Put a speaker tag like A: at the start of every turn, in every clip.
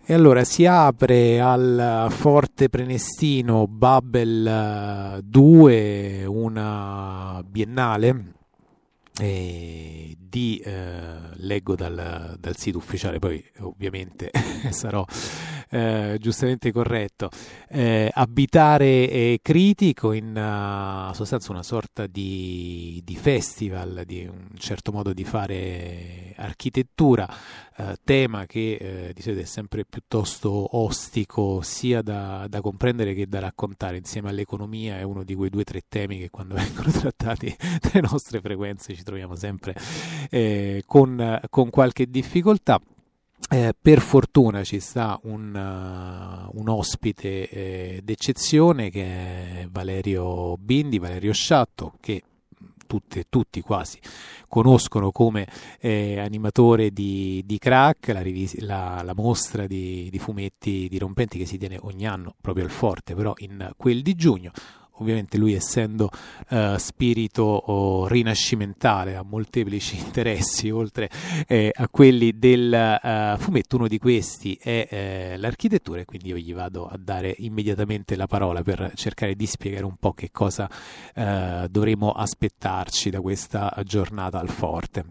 A: E allora si apre al Forte Prenestino Babel 2, una biennale leggo dal sito ufficiale, poi ovviamente sarò giustamente corretto. Abitare critico, in sostanza una sorta di festival, di un certo modo di fare architettura, tema che di solito è sempre piuttosto ostico sia da comprendere che da raccontare. Insieme all'economia è uno di quei 2 o 3 temi che quando vengono trattati dalle nostre frequenze ci troviamo sempre con qualche difficoltà. Per fortuna ci sta un ospite d'eccezione, che è Valerio Sciatto, che tutti quasi conoscono come animatore di Crack, la mostra di fumetti dirompenti che si tiene ogni anno proprio al Forte, però in quel di giugno. Ovviamente lui, essendo spirito rinascimentale, ha molteplici interessi oltre a quelli del fumetto. Uno di questi è l'architettura, e quindi io gli vado a dare immediatamente la parola per cercare di spiegare un po' che cosa dovremo aspettarci da questa giornata al Forte.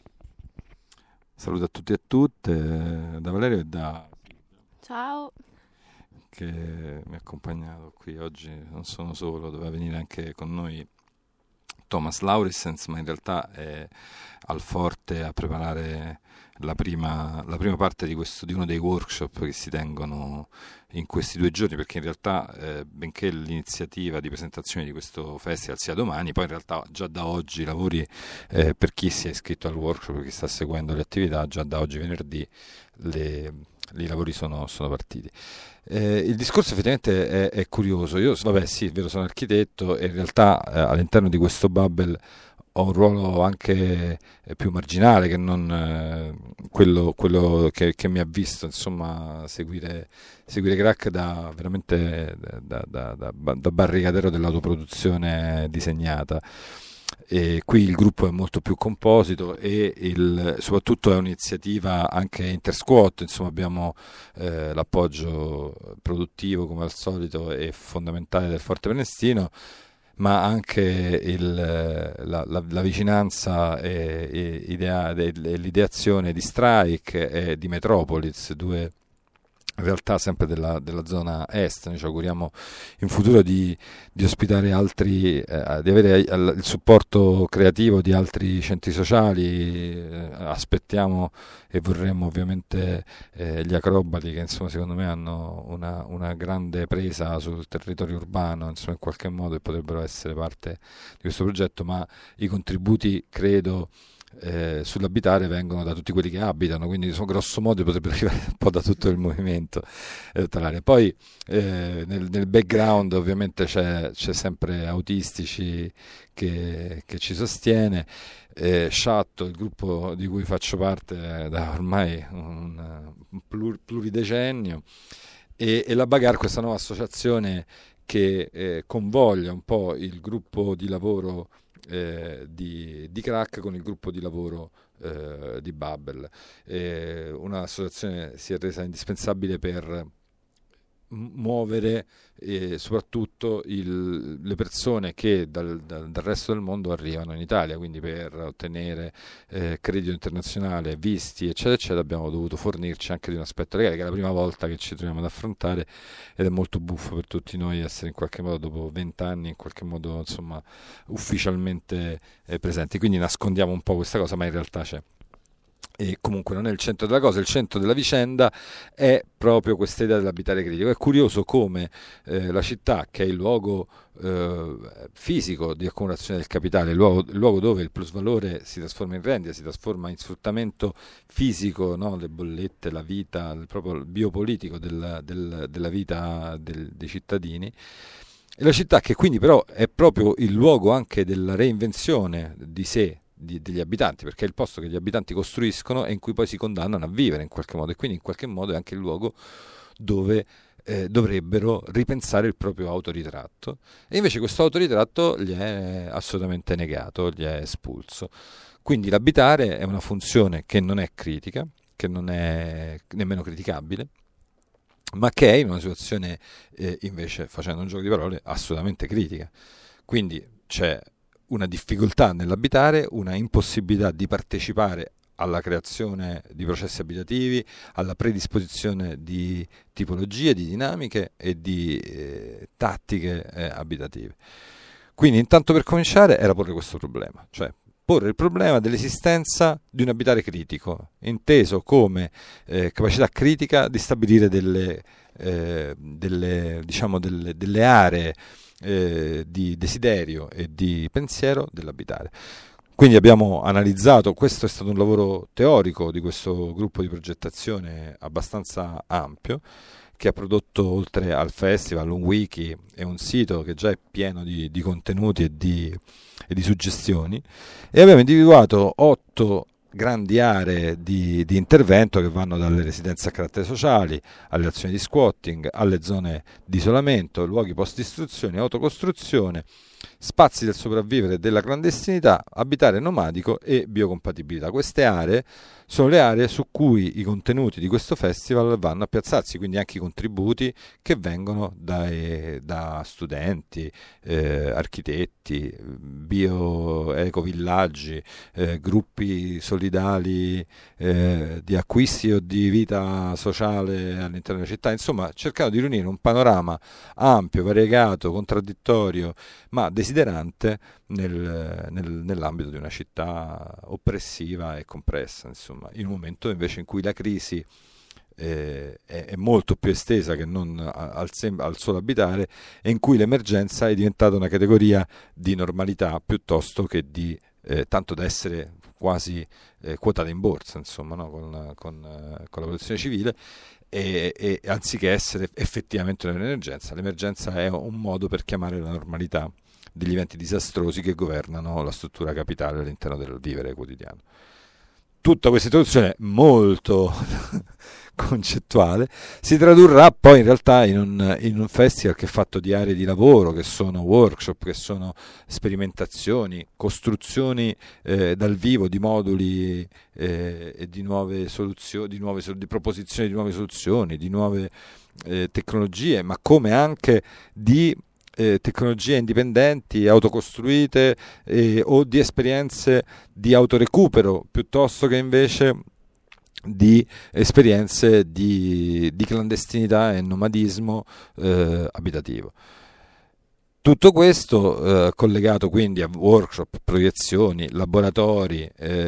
B: Saluto a tutti e a tutte, da Valerio e da...
C: Ciao.
B: Che mi ha accompagnato qui oggi. Non sono solo, doveva venire anche con noi Thomas Laurissens, ma in realtà è al Forte a preparare la prima parte di uno dei workshop che si tengono in questi 2 giorni, perché in realtà benché l'iniziativa di presentazione di questo festival sia domani, poi in realtà già da oggi i lavori, per chi si è iscritto al workshop, per chi sta seguendo le attività, già da oggi venerdì i lavori sono partiti. Il discorso effettivamente è curioso. Io, vabbè, sì, è vero, sono architetto e in realtà all'interno di questo bubble ho un ruolo anche più marginale che non quello che mi ha visto, insomma, seguire Crack veramente da barricadero dell'autoproduzione disegnata. E qui il gruppo è molto più composito e soprattutto è un'iniziativa anche intersquat, insomma abbiamo l'appoggio produttivo come al solito e fondamentale del Forte Prenestino, ma anche la vicinanza e l'ideazione di Strike e di Metropolis, 2 in realtà sempre della zona est. Noi ci auguriamo in futuro di ospitare altri, di avere il supporto creativo di altri centri sociali. Aspettiamo e vorremmo ovviamente gli Acrobati, che insomma secondo me hanno una grande presa sul territorio urbano, insomma in qualche modo, e potrebbero essere parte di questo progetto, ma i contributi credo sull'abitare vengono da tutti quelli che abitano, quindi grosso modo potrebbero arrivare un po' da tutto il movimento talare. Poi nel background ovviamente c'è sempre Autistici che ci sostiene, Sciatto, il gruppo di cui faccio parte da ormai un pluridecennio, e la Bagar, questa nuova associazione che convoglia un po' il gruppo di lavoro di Crack con il gruppo di lavoro di Babel. Un'associazione si è resa indispensabile per muovere soprattutto le persone che dal resto del mondo arrivano in Italia, quindi per ottenere credito internazionale, visti eccetera eccetera, abbiamo dovuto fornirci anche di un aspetto legale, che è la prima volta che ci troviamo ad affrontare, ed è molto buffo per tutti noi essere in qualche modo, dopo 20 anni, in qualche modo insomma ufficialmente presenti. Quindi nascondiamo un po' questa cosa, ma in realtà c'è. E comunque non è il centro della cosa, il centro della vicenda è proprio questa idea dell'abitare critico. È curioso come la città, che è il luogo fisico di accumulazione del capitale, il luogo dove il plusvalore si trasforma in rendita, si trasforma in sfruttamento fisico, no? Le bollette, la vita, proprio il biopolitico della vita dei cittadini. E la città che quindi però è proprio il luogo anche della reinvenzione di sé, degli abitanti, perché è il posto che gli abitanti costruiscono e in cui poi si condannano a vivere in qualche modo, e quindi in qualche modo è anche il luogo dove dovrebbero ripensare il proprio autoritratto, e invece questo autoritratto gli è assolutamente negato, gli è espulso. Quindi l'abitare è una funzione che non è critica, che non è nemmeno criticabile, ma che è in una situazione invece, facendo un gioco di parole, assolutamente critica. Quindi c'è una difficoltà nell'abitare, una impossibilità di partecipare alla creazione di processi abitativi, alla predisposizione di tipologie, di dinamiche e di tattiche abitative. Quindi intanto per cominciare era porre questo problema, cioè porre il problema dell'esistenza di un abitare critico, inteso come capacità critica di stabilire delle aree di desiderio e di pensiero dell'abitare. Quindi abbiamo analizzato, questo è stato un lavoro teorico di questo gruppo di progettazione abbastanza ampio, che ha prodotto, oltre al festival, un wiki e un sito che già è pieno di contenuti e di suggestioni, e abbiamo individuato 8 grandi aree di intervento che vanno dalle residenze a carattere sociali, alle azioni di squatting, alle zone di isolamento, luoghi post-istruzione, autocostruzione, spazi del sopravvivere e della clandestinità, abitare nomadico e biocompatibilità. Queste aree sono le aree su cui i contenuti di questo festival vanno a piazzarsi, quindi anche i contributi che vengono da studenti, architetti, ecovillaggi, gruppi solidali di acquisti o di vita sociale all'interno della città, insomma cercando di riunire un panorama ampio, variegato, contraddittorio, ma desiderante nell'ambito di una città oppressiva e compressa, insomma, in un momento invece in cui la crisi è molto più estesa che non al solo abitare, e in cui l'emergenza è diventata una categoria di normalità piuttosto che di tanto da essere quasi quotata in borsa, insomma, no? con la protezione civile, e anziché essere effettivamente un'emergenza. L'emergenza è un modo per chiamare la normalità degli eventi disastrosi che governano la struttura capitale all'interno del vivere quotidiano. Tutta questa introduzione molto concettuale si tradurrà poi in realtà in un festival che è fatto di aree di lavoro, che sono workshop, che sono sperimentazioni, costruzioni dal vivo di moduli e di nuove soluzioni, di proposizioni di nuove soluzioni, di nuove tecnologie, ma come anche di tecnologie indipendenti, autocostruite, o di esperienze di autorecupero, piuttosto che invece di esperienze di clandestinità e nomadismo abitativo. Tutto questo collegato quindi a workshop, proiezioni, laboratori,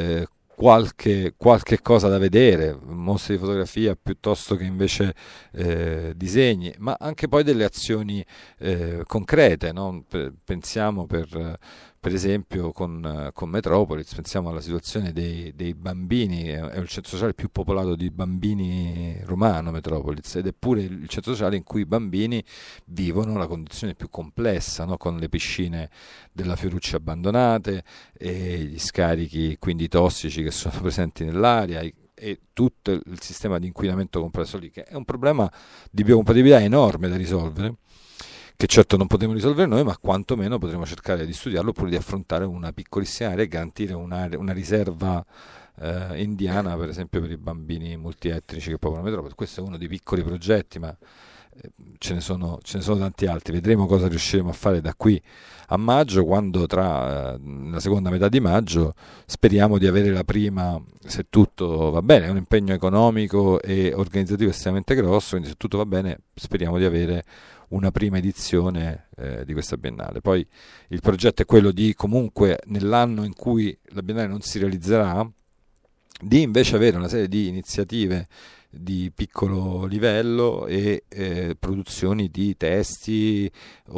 B: qualche cosa da vedere, mostre di fotografia piuttosto che invece disegni, ma anche poi delle azioni concrete, no? Pensiamo per esempio con Metropolis, pensiamo alla situazione dei bambini, è il centro sociale più popolato di bambini romano, Metropolis, ed è pure il centro sociale in cui i bambini vivono la condizione più complessa, no? Con le piscine della Fiorucci abbandonate e gli scarichi quindi tossici che sono presenti nell'aria, e tutto il sistema di inquinamento compreso lì, che è un problema di biocompatibilità enorme da risolvere, che certo non potremo risolvere noi, ma quantomeno potremo cercare di studiarlo oppure di affrontare una piccolissima area e garantire una riserva indiana, per esempio, per i bambini multietnici che popolano Metropolis. Questo è uno dei piccoli progetti, ma ce ne sono tanti altri. Vedremo cosa riusciremo a fare da qui a maggio, quando la seconda metà di maggio speriamo di avere la prima, se tutto va bene. È un impegno economico e organizzativo estremamente grosso, quindi se tutto va bene speriamo di avere una prima edizione di questa Biennale. Poi il progetto è quello di, comunque, nell'anno in cui la Biennale non si realizzerà, di invece avere una serie di iniziative di piccolo livello e produzioni di testi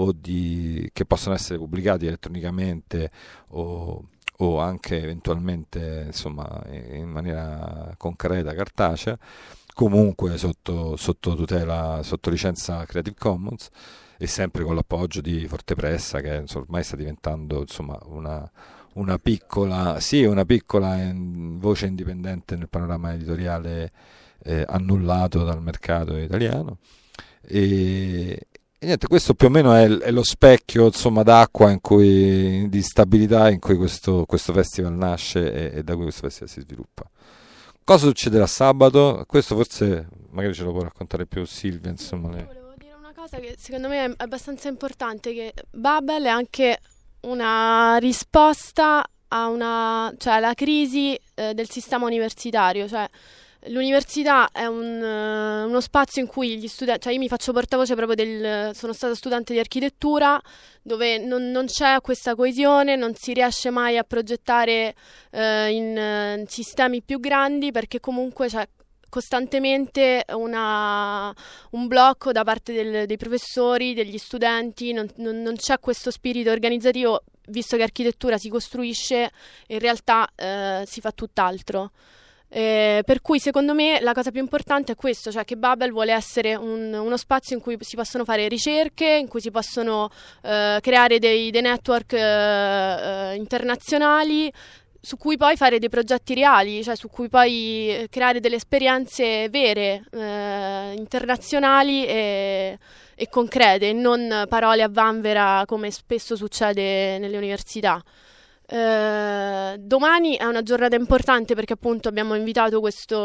B: che possono essere pubblicati elettronicamente o anche eventualmente, insomma, in maniera concreta, cartacea, comunque sotto tutela, sotto licenza Creative Commons, e sempre con l'appoggio di Fortepressa, che ormai sta diventando, insomma, una piccola voce indipendente nel panorama editoriale annullato dal mercato italiano. E niente, questo più o meno è lo specchio, insomma, d'acqua di stabilità in cui questo festival nasce e da cui questo festival si sviluppa. Cosa succederà sabato? Questo forse magari ce lo può raccontare più Silvia, insomma.
C: Volevo dire una cosa che secondo me è abbastanza importante, che Babel è anche una risposta cioè alla crisi del sistema universitario, cioè l'università è uno spazio in cui gli studenti, cioè io mi faccio portavoce proprio sono stata studente di architettura, dove non c'è questa coesione, non si riesce mai a progettare in sistemi più grandi, perché comunque c'è costantemente un blocco da parte dei professori, degli studenti, non c'è questo spirito organizzativo, visto che architettura si costruisce, in realtà si fa tutt'altro. Per cui secondo me la cosa più importante è questo, cioè che Babel vuole essere uno spazio in cui si possono fare ricerche, in cui si possono creare dei network internazionali, su cui poi fare dei progetti reali, cioè su cui poi creare delle esperienze vere, internazionali e concrete, e non parole a vanvera come spesso succede nelle università. Domani è una giornata importante perché appunto abbiamo invitato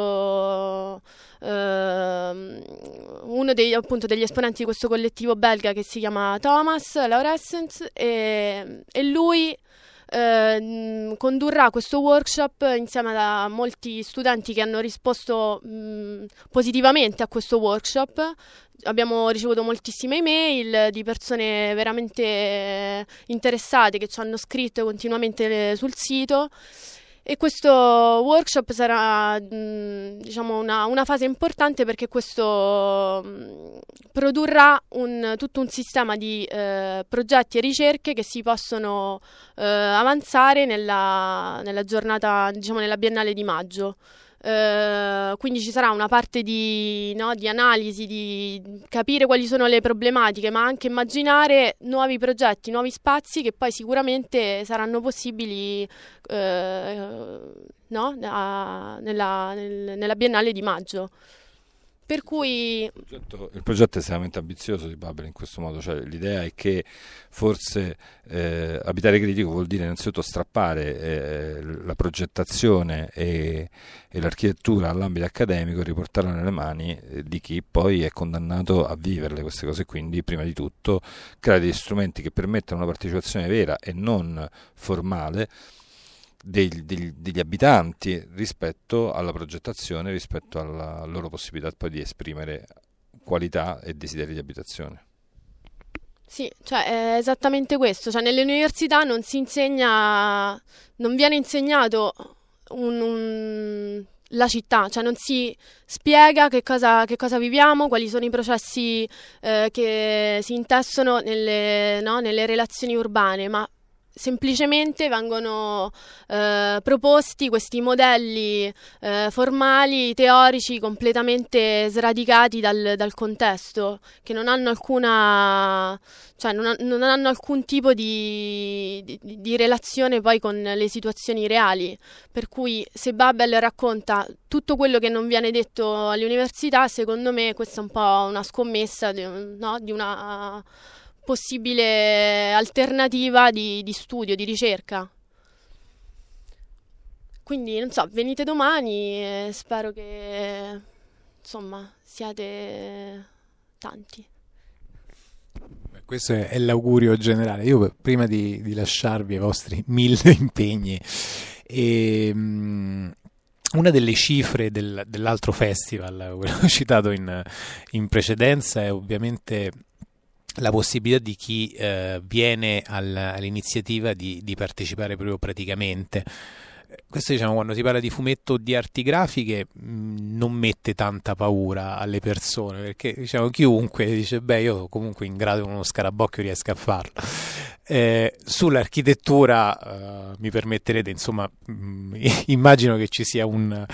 C: uno degli esponenti di questo collettivo belga che si chiama Thomas Lauressens, e lui condurrà questo workshop insieme a molti studenti che hanno risposto positivamente a questo workshop. Abbiamo ricevuto moltissime email di persone veramente interessate che ci hanno scritto continuamente sul sito, e questo workshop sarà diciamo una fase importante, perché questo produrrà tutto un sistema di progetti e ricerche che si possono avanzare nella giornata, diciamo nella Biennale di maggio. Quindi ci sarà una parte di analisi, di capire quali sono le problematiche, ma anche immaginare nuovi progetti, nuovi spazi che poi sicuramente saranno possibili nella Biennale di maggio. Per cui
B: il progetto è estremamente ambizioso di Babel in questo modo, cioè l'idea è che forse abitare critico vuol dire innanzitutto strappare la progettazione e l'architettura all'ambito accademico e riportarla nelle mani di chi poi è condannato a viverle queste cose, quindi prima di tutto creare degli strumenti che permettano una partecipazione vera e non formale degli abitanti rispetto alla progettazione, rispetto alla loro possibilità poi di esprimere qualità e desideri di abitazione.
C: sì, cioè è esattamente questo, cioè nelle università non viene insegnato la città, cioè non si spiega che cosa viviamo, quali sono i processi che si intessono nelle relazioni urbane, ma semplicemente vengono proposti questi modelli formali, teorici, completamente sradicati dal contesto, che non hanno non hanno alcun tipo di relazione poi con le situazioni reali. Per cui se Babel racconta tutto quello che non viene detto alle università, secondo me questa è un po' una scommessa di una possibile alternativa di studio, di ricerca. Quindi non so, venite domani e spero che insomma siate tanti.
A: Questo è l'augurio generale. Io prima di lasciarvi ai vostri 1000 impegni, una delle cifre dell'altro festival, quello che ho citato in precedenza, è ovviamente la possibilità di chi viene all'iniziativa di partecipare proprio praticamente. Questo, diciamo, quando si parla di fumetto o di arti grafiche non mette tanta paura alle persone, perché diciamo chiunque dice beh, io comunque in grado uno scarabocchio riesco a farlo. Sull'architettura mi permetterete, insomma, immagino che ci sia un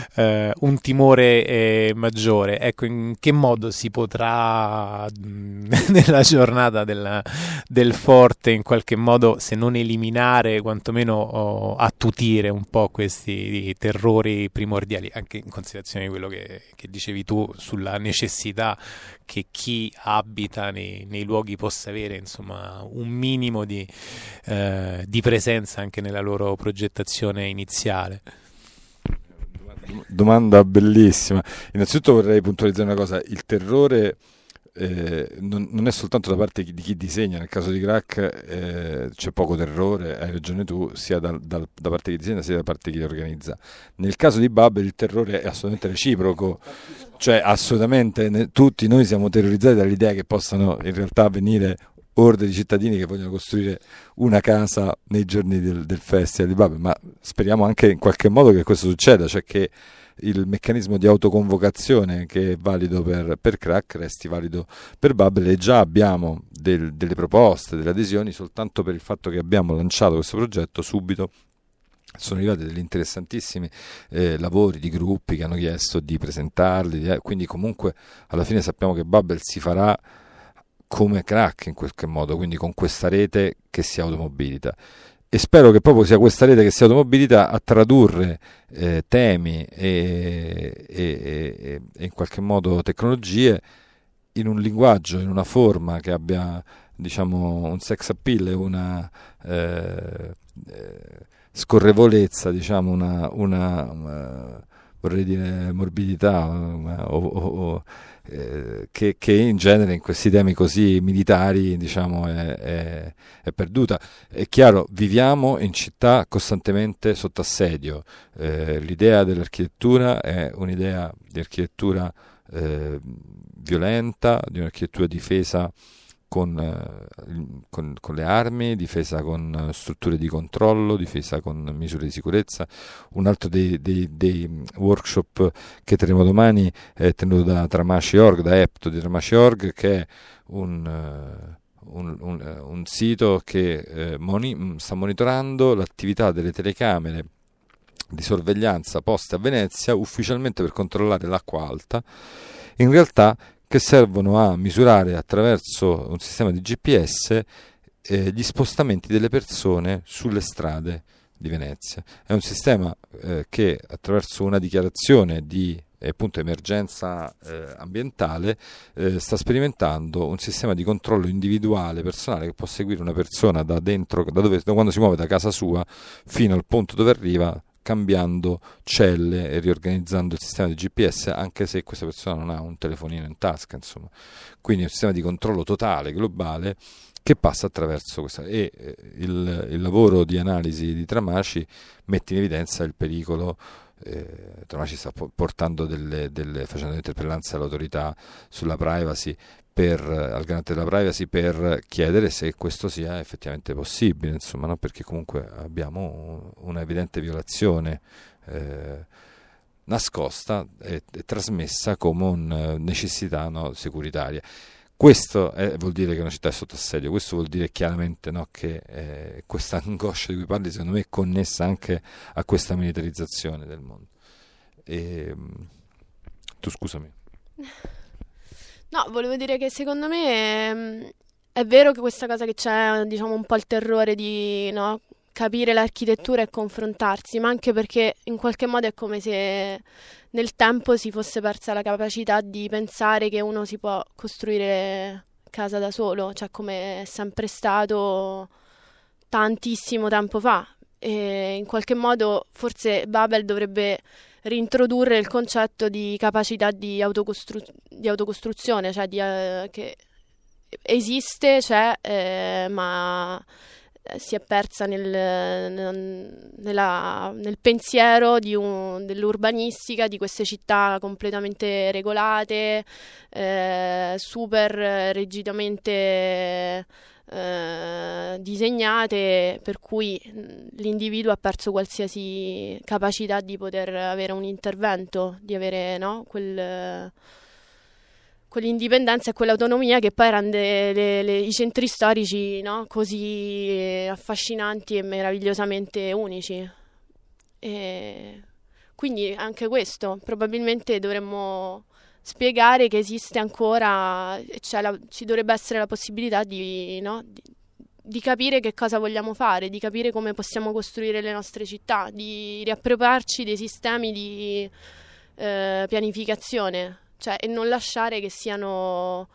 A: timore maggiore. Ecco, in che modo si potrà nella giornata del Forte in qualche modo, se non eliminare, quantomeno attutire un po' questi terrori primordiali, anche in considerazione di quello che dicevi tu sulla necessità che chi abita nei luoghi possa avere, insomma, un minimo di presenza anche nella loro progettazione iniziale.
B: Domanda bellissima. Innanzitutto vorrei puntualizzare una cosa: il terrore non è soltanto da parte di chi disegna. Nel caso di Crack c'è poco terrore, hai ragione tu, sia da parte di chi disegna sia da parte di chi organizza. Nel caso di Babel il terrore è assolutamente reciproco, cioè assolutamente tutti noi siamo terrorizzati dall'idea che possano in realtà venire orde di cittadini che vogliono costruire una casa nei giorni del festival di Babel, ma speriamo anche in qualche modo che questo succeda, cioè che il meccanismo di autoconvocazione che è valido per Crack resti valido per Babel, e già abbiamo delle proposte, delle adesioni soltanto per il fatto che abbiamo lanciato questo progetto. Subito sono arrivati degli interessantissimi lavori di gruppi che hanno chiesto di presentarli, quindi comunque alla fine sappiamo che Babel si farà come Crack in qualche modo, quindi con questa rete che si automobilita, e spero che proprio sia questa rete che si automobilita a tradurre temi e in qualche modo tecnologie in un linguaggio, in una forma che abbia, diciamo, un sex appeal e una scorrevolezza, diciamo, una vorrei dire morbidità, che in genere in questi temi così militari, diciamo, è perduta. È chiaro, viviamo in città costantemente sotto assedio. L'idea dell'architettura è un'idea di architettura violenta, di un'architettura difesa con le armi, difesa con strutture di controllo, difesa con misure di sicurezza. Un altro dei workshop che terremo domani è tenuto da Tramaci.org, da Epto di Tramaci.org, che è un sito che sta monitorando l'attività delle telecamere di sorveglianza poste a Venezia ufficialmente per controllare l'acqua alta, in realtà che servono a misurare attraverso un sistema di GPS gli spostamenti delle persone sulle strade di Venezia. È un sistema che attraverso una dichiarazione di appunto emergenza ambientale sta sperimentando un sistema di controllo individuale personale che può seguire una persona da quando si muove da casa sua fino al punto dove arriva, cambiando celle e riorganizzando il sistema di GPS, anche se questa persona non ha un telefonino in tasca, insomma. Quindi è un sistema di controllo totale, globale, che passa attraverso questa. E il lavoro di analisi di Tramaci mette in evidenza il pericolo. Tramaci sta portando facendo interpellanze all'autorità sulla privacy, al garante della privacy, per chiedere se questo sia effettivamente possibile, insomma, no? Perché comunque abbiamo una evidente violazione nascosta e trasmessa come una necessità, no, securitaria. Questo vuol dire che una città è sotto assedio, questo vuol dire chiaramente, no, che questa angoscia di cui parli secondo me è connessa anche a questa militarizzazione del mondo. Tu scusami.
C: No, volevo dire che secondo me è vero che questa cosa che c'è, diciamo, un po' il terrore di, no, capire l'architettura e confrontarsi, ma anche perché in qualche modo è come se nel tempo si fosse persa la capacità di pensare che uno si può costruire casa da solo, cioè come è sempre stato tantissimo tempo fa. E in qualche modo forse Babel dovrebbe reintrodurre il concetto di capacità di autocostruzione, cioè che esiste, c'è, ma si è persa nel pensiero dell'urbanistica di queste città completamente regolate, super rigidamente disegnate, per cui l'individuo ha perso qualsiasi capacità di poter avere un intervento, di avere, no, quell'indipendenza e quell'autonomia che poi rende i centri storici, no, così affascinanti e meravigliosamente unici. E quindi anche questo probabilmente dovremmo spiegare che esiste ancora, ci dovrebbe essere la possibilità di capire che cosa vogliamo fare, di capire come possiamo costruire le nostre città, di riappropriarci dei sistemi di pianificazione, cioè, e non lasciare che siano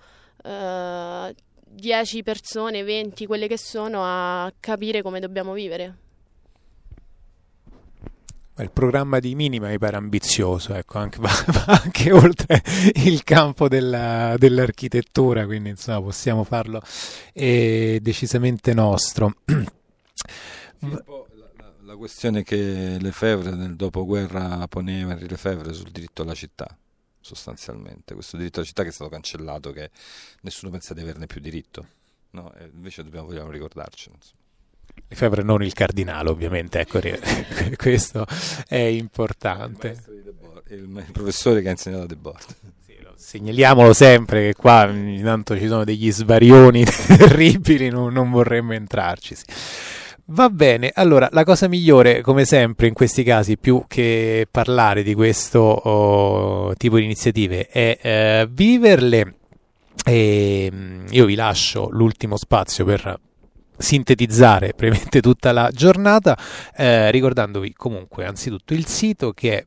C: 10 persone, 20, quelle che sono, a capire come dobbiamo vivere.
A: Il programma di Minima mi pare ambizioso, ecco, va anche oltre il campo dell'architettura, quindi insomma possiamo farlo decisamente nostro.
B: Sì, la questione che Lefebvre nel dopoguerra poneva, Henri Lefebvre, sul diritto alla città, sostanzialmente, questo diritto alla città che è stato cancellato, che nessuno pensa di averne più diritto, no? E invece vogliamo ricordarcelo.
A: Lefebvre, non il cardinale, ovviamente, ecco, questo è importante.
B: Il professore che ha insegnato a Debord.
A: Sì, segnaliamolo sempre che qua intanto ci sono degli svarioni terribili, non vorremmo entrarci. Sì. Va bene, allora la cosa migliore, come sempre in questi casi, più che parlare di questo tipo di iniziative, è viverle. E io vi lascio l'ultimo spazio per sintetizzare brevemente tutta la giornata, ricordandovi comunque anzitutto il sito, che è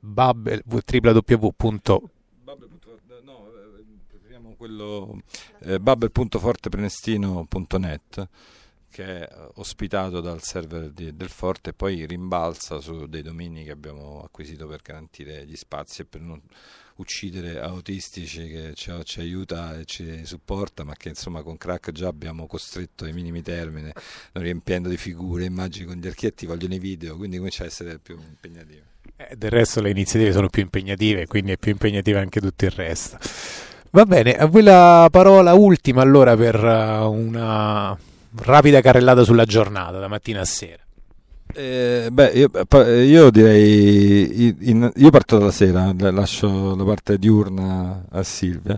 B: babbel.forteprenestino.net, che è ospitato dal server del Forte e poi rimbalza su dei domini che abbiamo acquisito per garantire gli spazi e per non uccidere autistici, che ci aiuta e ci supporta, ma che insomma con Crack già abbiamo costretto ai minimi termini, riempiendo di figure, immagini, con gli architetti vogliono i video, quindi comincia a essere più impegnativo.
A: Del resto le iniziative sono più impegnative, quindi è più impegnativa anche tutto il resto. Va bene, a voi la parola ultima allora per una rapida carrellata sulla giornata da mattina a sera.
B: Io direi, io parto dalla sera, lascio la parte diurna a Silvia.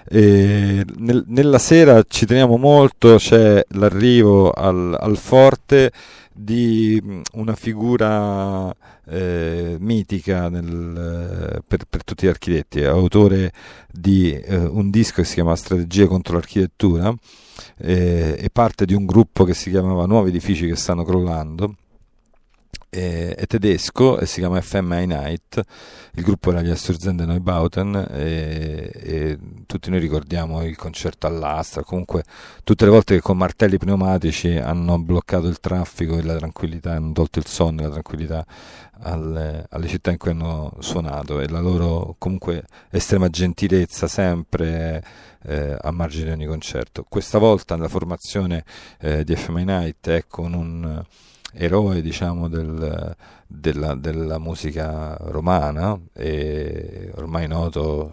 B: Nella sera ci teniamo molto, c'è l'arrivo al Forte di una figura mitica per tutti gli architetti, autore di un disco che si chiama Strategie contro l'architettura, e parte di un gruppo che si chiamava Nuovi edifici che stanno crollando. È tedesco e si chiama FM Einheit, il gruppo era gli Sturzende Neubauten, e tutti noi ricordiamo il concerto all'Astra, comunque tutte le volte che con martelli pneumatici hanno bloccato il traffico e la tranquillità, hanno tolto il sonno e la tranquillità alle città in cui hanno suonato, e la loro comunque estrema gentilezza sempre a margine di ogni concerto. Questa volta nella formazione di FM Einheit è con un eroe, diciamo, della musica romana, e ormai noto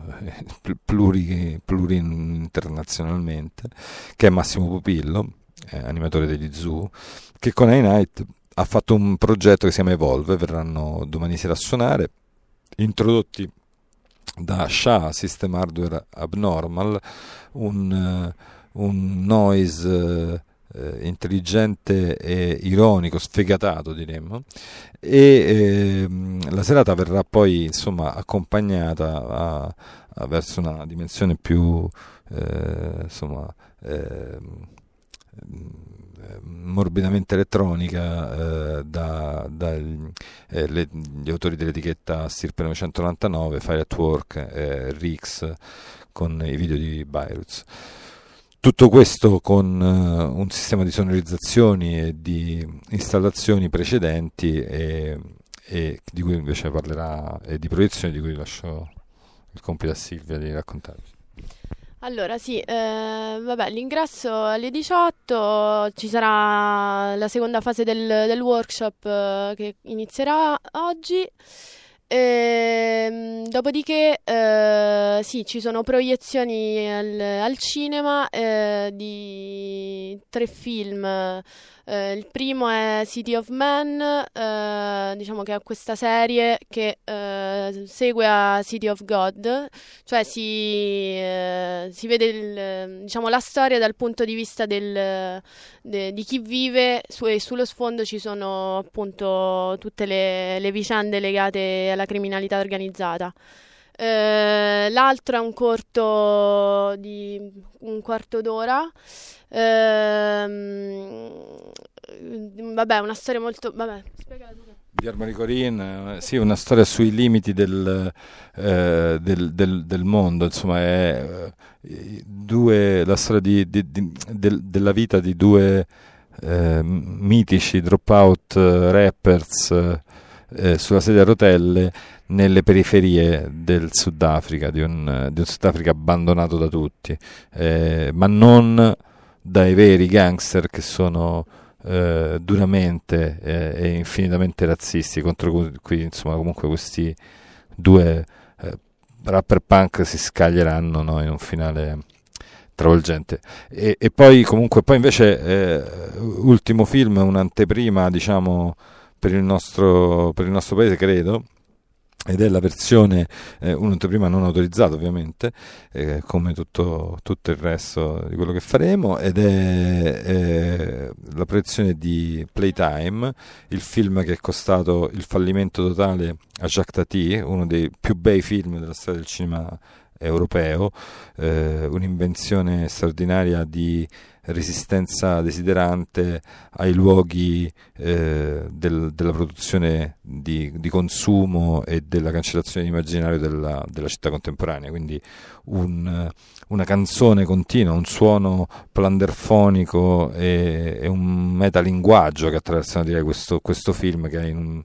B: internazionalmente, che è Massimo Pupillo, animatore degli Zoo, che con Einheit ha fatto un progetto che si chiama Evolve. Verranno domani sera a suonare, introdotti da SHA, System Hardware Abnormal, un noise intelligente e ironico, sfegatato diremmo, e la serata verrà poi insomma accompagnata verso una dimensione più morbidamente elettronica dagli autori dell'etichetta Stirpe 999, Fire at Work, Rix, con i video di Beirut. Tutto questo con un sistema di sonorizzazioni e di installazioni precedenti, e di cui invece parlerà, e di proiezioni di cui lascio il compito a Silvia di raccontarci.
C: Allora sì, l'ingresso alle 18, ci sarà la seconda fase del workshop che inizierà oggi. Dopodiché sì, ci sono proiezioni al cinema di 3 film. Il primo è City of Men, diciamo che è questa serie che segue a City of God, cioè si vede diciamo, la storia dal punto di vista di chi vive, e sullo sfondo ci sono appunto tutte le vicende legate alla criminalità organizzata. L'altro è un corto di un quarto d'ora. Una storia molto... spiegala tu.
B: Di Armory Corinne, sì, una storia sui limiti del mondo, insomma, è la storia della vita di due mitici dropout rappers sulla sedia a rotelle nelle periferie del Sudafrica, di un Sudafrica abbandonato da tutti, ma non dai veri gangster che sono duramente e infinitamente razzisti, contro cui insomma comunque questi due rapper punk si scaglieranno, no, in un finale travolgente. E poi comunque poi invece ultimo film, un'anteprima diciamo per il nostro paese, credo, ed è la versione un'anteprima non autorizzata ovviamente, come tutto il resto di quello che faremo, ed è la proiezione di Playtime, il film che è costato il fallimento totale a Jacques Tati, uno dei più bei film della storia del cinema europeo, un'invenzione straordinaria di resistenza desiderante ai luoghi della produzione di consumo e della cancellazione d'immaginario della città contemporanea, quindi una canzone continua, un suono planderfonico e un metalinguaggio che attraversano, direi, questo film, che è in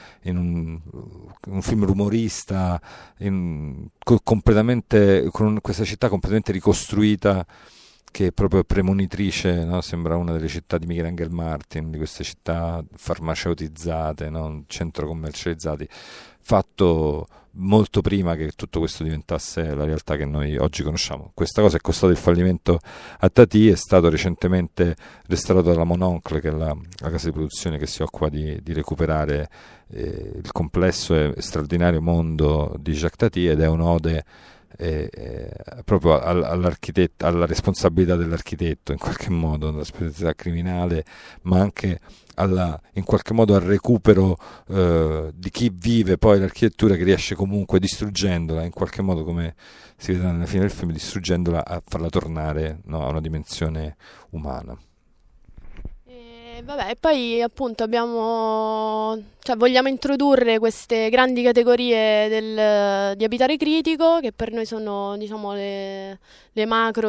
B: un film rumorista completamente, con questa città completamente ricostruita, che è proprio premonitrice, no? Sembra una delle città di Michelangelo Martin, di queste città farmaceutizzate, no? Centro commercializzati, fatto molto prima che tutto questo diventasse la realtà che noi oggi conosciamo. Questa cosa è costata il fallimento a Tati, è stato recentemente restaurato dalla Mononcle, che è la casa di produzione che si occupa di recuperare il complesso e straordinario mondo di Jacques Tati, ed è un'ode proprio all'architetto, alla responsabilità dell'architetto in qualche modo, alla responsabilità criminale, ma anche in qualche modo al recupero di chi vive poi l'architettura, che riesce comunque, distruggendola in qualche modo, come si vedrà alla fine del film, distruggendola, a farla tornare, no, a una dimensione umana.
C: Vabbè, e poi appunto vogliamo introdurre queste grandi categorie di abitare critico, che per noi sono, diciamo, le macro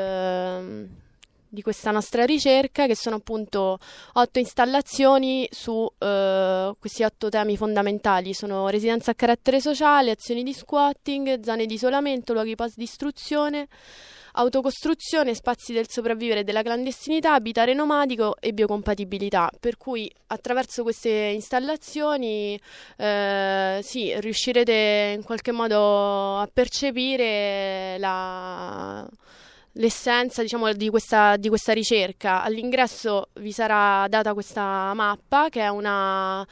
C: di questa nostra ricerca, che sono appunto 8 installazioni su questi 8 temi fondamentali. Sono residenza a carattere sociale, azioni di squatting, zone di isolamento, luoghi post-distruzione, autocostruzione, spazi del sopravvivere e della clandestinità, abitare nomadico e biocompatibilità. Per cui attraverso queste installazioni riuscirete in qualche modo a percepire l'essenza, diciamo, di questa ricerca. All'ingresso vi sarà data questa mappa, che è una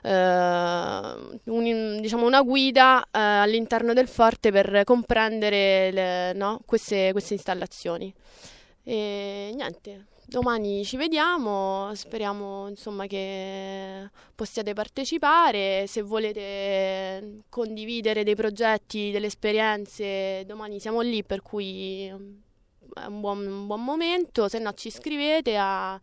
C: guida all'interno del forte per comprendere queste installazioni. E niente, domani ci vediamo, speriamo insomma che possiate partecipare. Se volete condividere dei progetti, delle esperienze, domani siamo lì, per cui è un buon momento. Se no ci scrivete a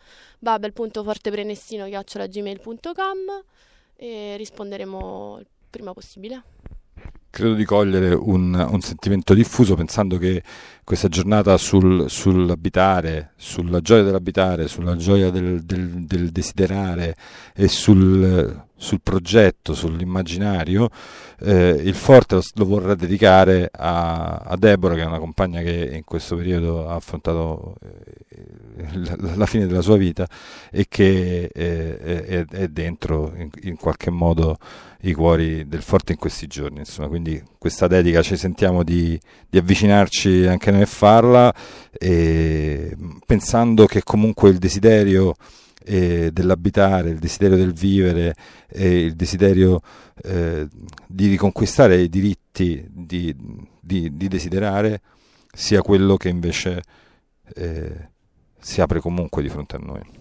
C: babel.forteprenestino@gmail.com e risponderemo il prima possibile.
B: Credo di cogliere un sentimento diffuso, pensando che questa giornata sull'abitare, sulla gioia dell'abitare, sulla gioia del desiderare e sul progetto, sull'immaginario, il Forte lo vorrà dedicare a Deborah, che è una compagna che in questo periodo ha affrontato la fine della sua vita e che è dentro in qualche modo i cuori del Forte in questi giorni, insomma. Quindi questa dedica ci sentiamo di avvicinarci anche noi a farla, pensando che comunque il desiderio dell'abitare, il desiderio del vivere e il desiderio di riconquistare i diritti di desiderare sia quello che invece si apre comunque di fronte a noi.